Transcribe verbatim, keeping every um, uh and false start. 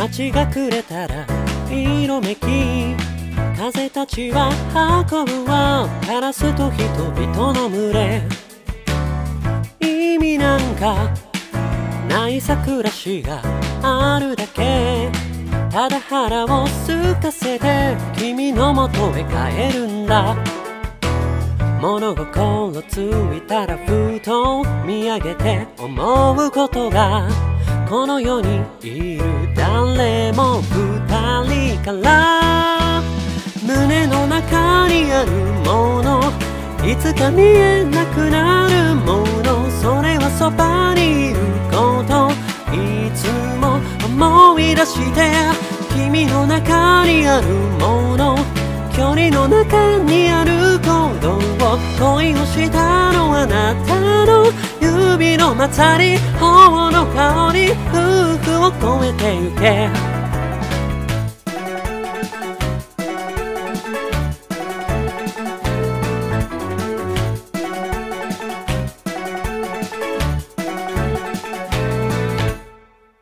街が暮れたら色めき風たちは運ぶわカラスと人々の群れ意味なんかないさ暮らしがあるだけただ腹を空かせて君の元へ帰るんだ物心ついたらふと見上げて思うことがこの世にいる誰も二人から胸の中にあるものいつか見えなくなるものそれはそばにいることいつも思い出して君の中にあるもの距離の中にある行動を恋をしたのはあなたの指のまたり頬の香り夫婦を超えてゆけ